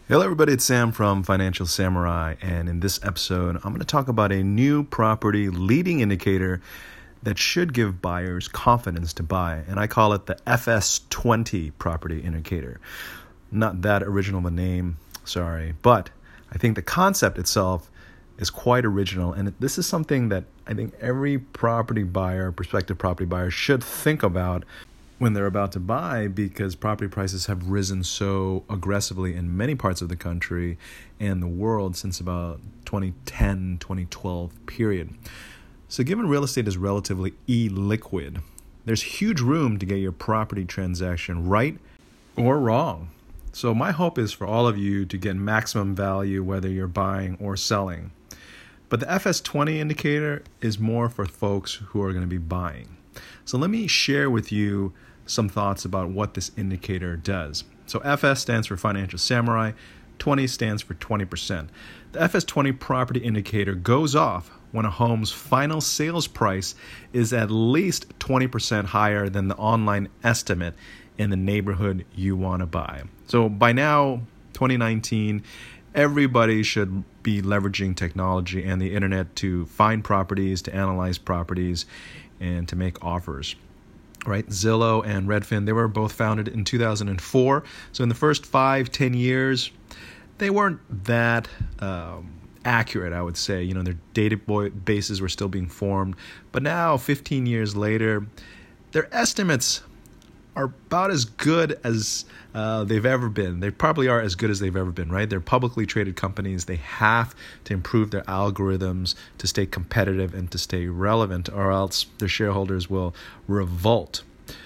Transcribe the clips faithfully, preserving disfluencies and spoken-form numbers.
Hello everybody, it's Sam from Financial Samurai, and in this episode I'm going to talk about a new property leading indicator that should give buyers confidence to buy, and I call it the F S twenty property indicator. Not that original of a name, sorry, but I think the concept itself is quite original, and this is something that I think every property buyer, prospective property buyer should think about when they're about to buy, because property prices have risen so aggressively in many parts of the country and the world since about twenty ten, twenty twelve period. So given real estate is relatively illiquid, there's huge room to get your property transaction right or wrong. So my hope is for all of you to get maximum value whether you're buying or selling. But the F S twenty indicator is more for folks who are going to be buying. So let me share with you some thoughts about what this indicator does. So F S stands for Financial Samurai, twenty stands for twenty percent. The F S twenty property indicator goes off when a home's final sales price is at least twenty percent higher than the online estimate in the neighborhood you want to buy. So by now, twenty nineteen, everybody should be leveraging technology and the internet to find properties, to analyze properties, and to make offers. Right, Zillow and Redfin, they were both founded in two thousand four. So in the first five, ten years, they weren't that um, accurate, I would say. You know, their databases were still being formed. But now, fifteen years later, their estimates are about as good as uh, they've ever been. They probably are as good as they've ever been, right? They're publicly traded companies. They have to improve their algorithms to stay competitive and to stay relevant, or else their shareholders will revolt.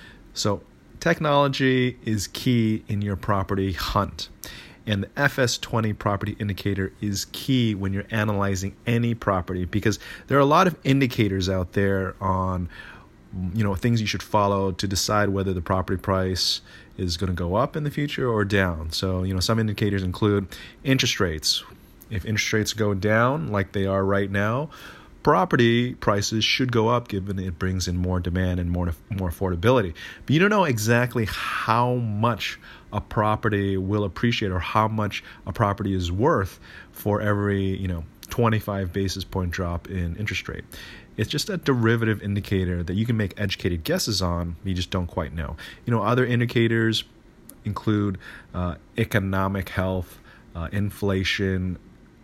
So technology is key in your property hunt. And the F S twenty property indicator is key when you're analyzing any property, because there are a lot of indicators out there on you know, things you should follow to decide whether the property price is going to go up in the future or down. So, you know, some indicators include interest rates. If interest rates go down like they are right now, property prices should go up, given it brings in more demand and more more affordability. But you don't know exactly how much a property will appreciate or how much a property is worth for every, you know, twenty-five basis point drop in interest rate. It's just a derivative indicator that you can make educated guesses on, you just don't quite know. You know, other indicators include uh, economic health, uh, inflation,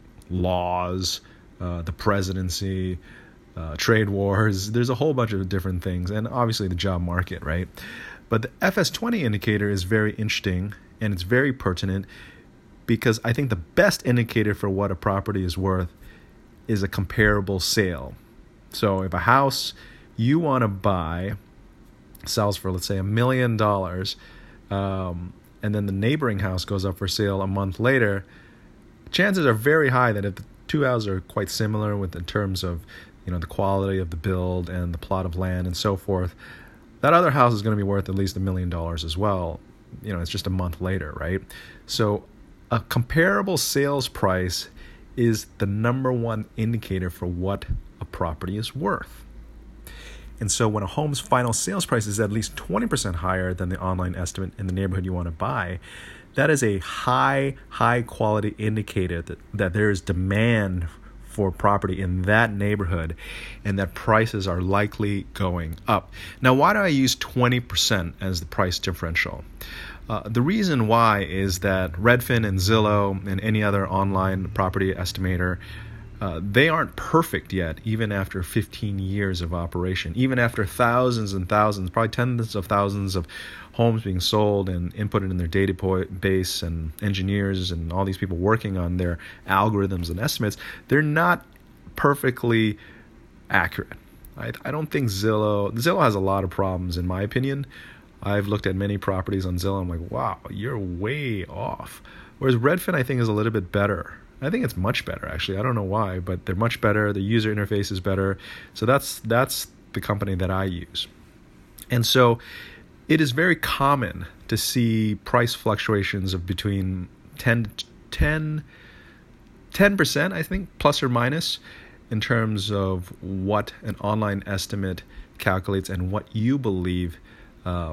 laws, uh, the presidency, uh, trade wars. There's a whole bunch of different things, and obviously the job market, right? But the F S twenty indicator is very interesting, and it's very pertinent, because I think the best indicator for what a property is worth is a comparable sale. So if a house you want to buy sells for, let's say, a million dollars, um, and then the neighboring house goes up for sale a month later, chances are very high that if the two houses are quite similar with in terms of, you know, the quality of the build and the plot of land and so forth, that other house is going to be worth at least a million dollars as well. You know, it's just a month later, right? So a comparable sales price is the number one indicator for what a property is worth. And so when a home's final sales price is at least twenty percent higher than the online estimate in the neighborhood you want to buy, that is a high, high quality indicator that, that there is demand for property in that neighborhood and that prices are likely going up. Now, why do I use twenty percent as the price differential? Uh, the reason why is that Redfin and Zillow and any other online property estimator, uh, they aren't perfect yet, even after fifteen years of operation, even after thousands and thousands, probably tens of thousands of homes being sold and inputted in their database, and engineers and all these people working on their algorithms and estimates. They're not perfectly accurate. I, I don't think Zillow, Zillow has a lot of problems, in my opinion. I've looked at many properties on Zillow. I'm like, wow, you're way off. Whereas Redfin, I think, is a little bit better. I think it's much better, actually. I don't know why, but they're much better. The user interface is better. So that's that's the company that I use. And so it is very common to see price fluctuations of between ten, ten, ten percent, I think, plus or minus, in terms of what an online estimate calculates and what you believe um,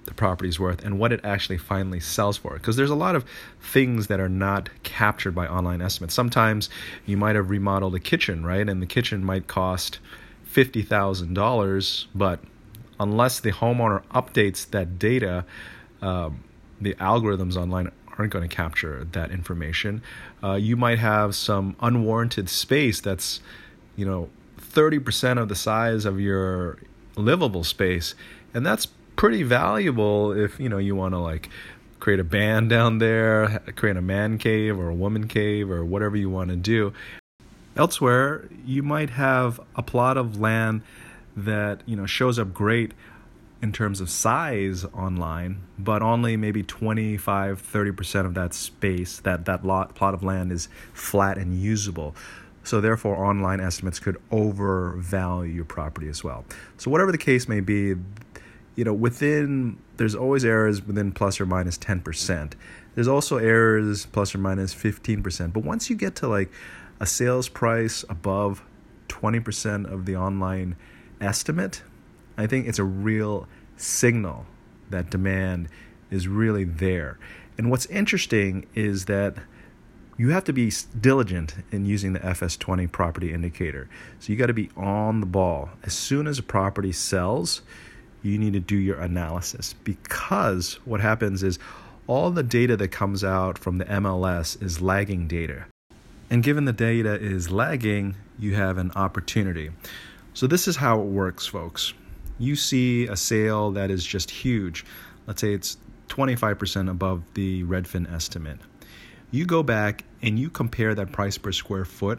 the property is worth and what it actually finally sells for. Because there's a lot of things that are not captured by online estimates. Sometimes you might have remodeled a kitchen, right? And the kitchen might cost fifty thousand dollars, but unless the homeowner updates that data, um, the algorithms online aren't going to capture that information. Uh, you might have some unwarranted space that's, you know, thirty percent of the size of your livable space, and that's pretty valuable if, you know, you want to like create a band down there, create a man cave or a woman cave or whatever you want to do. Elsewhere, you might have a plot of land that, you know, shows up great in terms of size online, but only maybe twenty-five, thirty percent of that space, that, that lot plot of land is flat and usable. So therefore, online estimates could overvalue your property as well. So whatever the case may be, you know, within, there's always errors within plus or minus ten percent. There's also errors plus or minus fifteen percent. But once you get to like a sales price above twenty percent of the online estimate, I think it's a real signal that demand is really there. And what's interesting is that you have to be diligent in using the F S twenty property indicator. So you got to be on the ball. As soon as a property sells, you need to do your analysis, because what happens is all the data that comes out from the M L S is lagging data. And given the data is lagging, you have an opportunity. So this is how it works, folks. You see a sale that is just huge. Let's say it's twenty-five percent above the Redfin estimate. You go back and you compare that price per square foot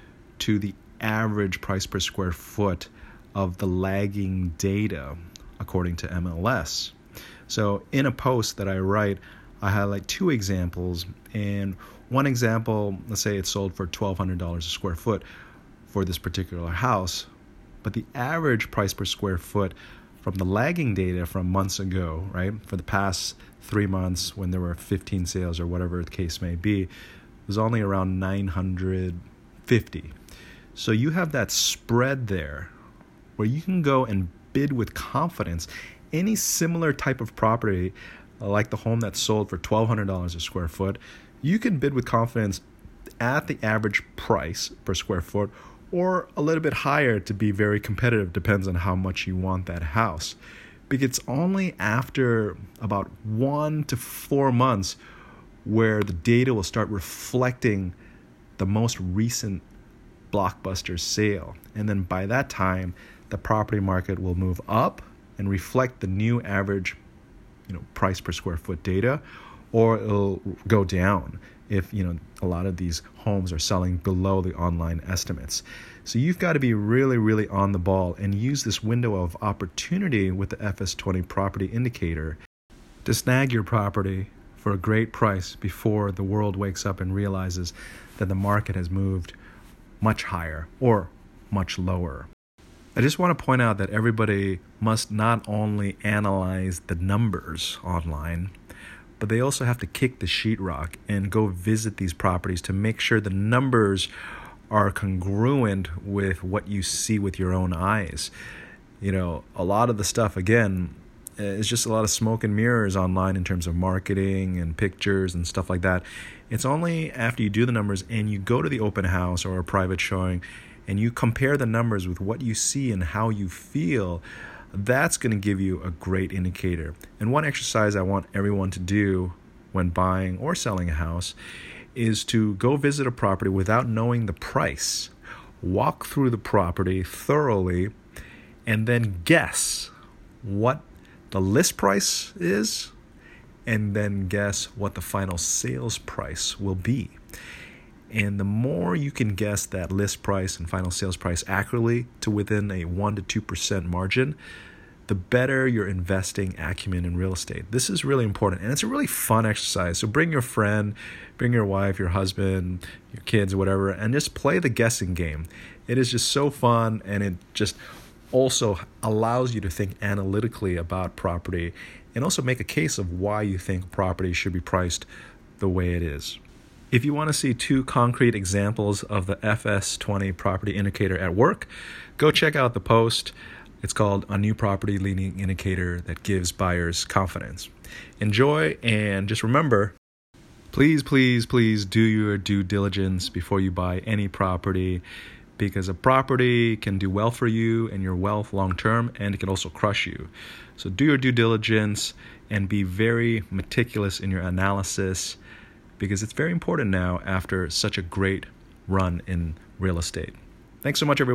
to the average price per square foot of the lagging data according to M L S. So in a post that I write, I highlight two examples. And one example, let's say it's sold for twelve hundred dollars a square foot for this particular house. But the average price per square foot from the lagging data from months ago, right, for the past three months when there were fifteen sales or whatever the case may be, was only around nine hundred fifty. So you have that spread there where you can go and bid with confidence any similar type of property, like the home that sold for twelve hundred dollars a square foot. You can bid with confidence at the average price per square foot, or a little bit higher to be very competitive, depends on how much you want that house. Because it's only after about one to four months where the data will start reflecting the most recent blockbuster sale. And then by that time, the property market will move up and reflect the new average, you know, price per square foot data, or it'll go down if, you know, a lot of these homes are selling below the online estimates. So you've got to be really, really on the ball and use this window of opportunity with the F S twenty property indicator to snag your property for a great price before the world wakes up and realizes that the market has moved much higher or much lower. I just want to point out that everybody must not only analyze the numbers online, but they also have to kick the sheetrock and go visit these properties to make sure the numbers are congruent with what you see with your own eyes. You know, a lot of the stuff, again, is just a lot of smoke and mirrors online in terms of marketing and pictures and stuff like that. It's only after you do the numbers and you go to the open house or a private showing and you compare the numbers with what you see and how you feel, that's going to give you a great indicator. And one exercise I want everyone to do when buying or selling a house is to go visit a property without knowing the price. Walk through the property thoroughly and then guess what the list price is, and then guess what the final sales price will be. And the more you can guess that list price and final sales price accurately to within a one to two percent margin, the better your investing acumen in real estate. This is really important, and it's a really fun exercise. So bring your friend, bring your wife, your husband, your kids, whatever, and just play the guessing game. It is just so fun, and it just also allows you to think analytically about property and also make a case of why you think property should be priced the way it is. If you want to see two concrete examples of the F S twenty property indicator at work, go check out the post. It's called A New Property Leading Indicator That Gives Buyers Confidence. Enjoy, and just remember, please, please, please do your due diligence before you buy any property, because a property can do well for you and your wealth long term, and it can also crush you. So do your due diligence and be very meticulous in your analysis, because it's very important now after such a great run in real estate. Thanks so much, everyone.